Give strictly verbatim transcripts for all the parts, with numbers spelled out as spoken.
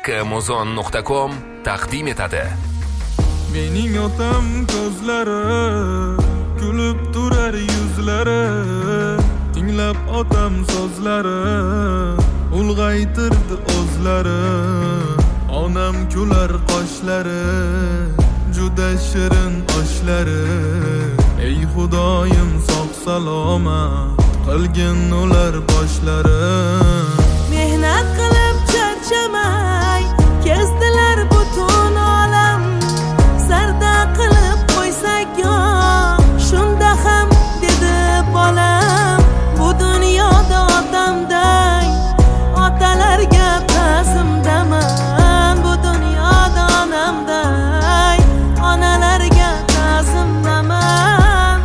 Amazon nuqta com taqdim etadi. Mening otam ko'zlari, kulib turar yuzlari, tinglab otam so'zlari, ulg'aytirdi o'zlari. Onam kular qoshlari, juda shirin oshlari. Ey Xudoyim sog' salomat qilgin ular boshlari. Mehnat qilib charchamay kezdilar butun olam. Sarda qilib qo'ysak yo shunda ham dedi bolam. Bu dunyoda otamday otalarga ta'zimdaman. Bu dunyoda onamday onalarga ta'zimdaman.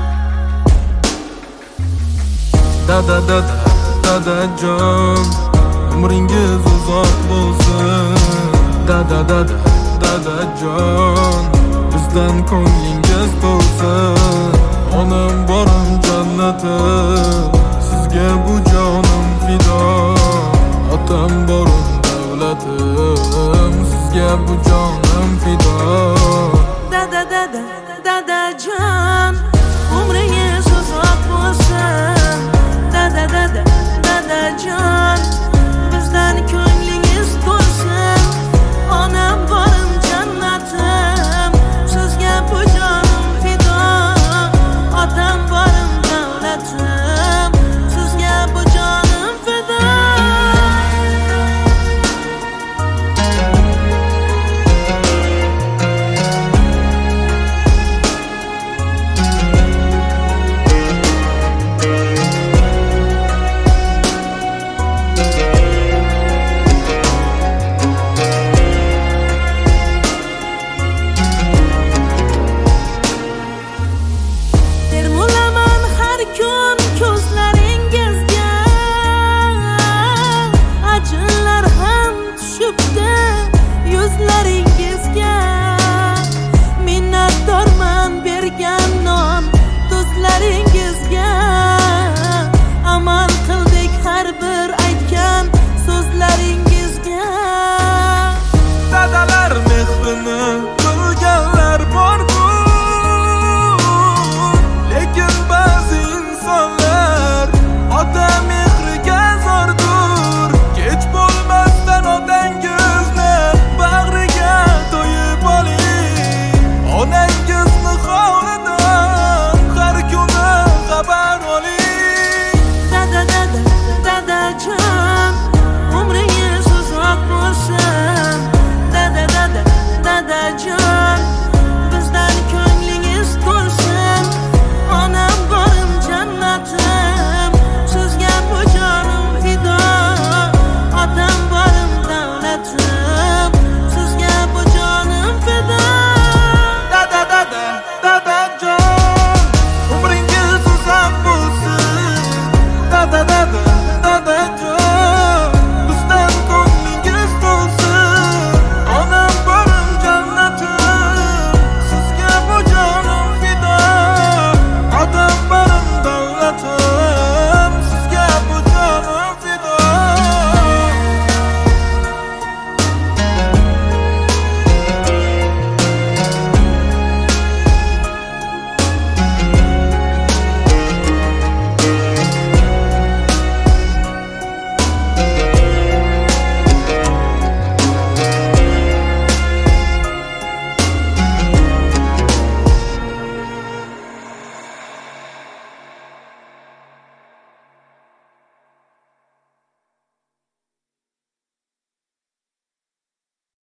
Dada dada dadajon, umringiz uzoq bo'lsin. Dada dada dadajon, bizdan ko'nglingiz to'lsin.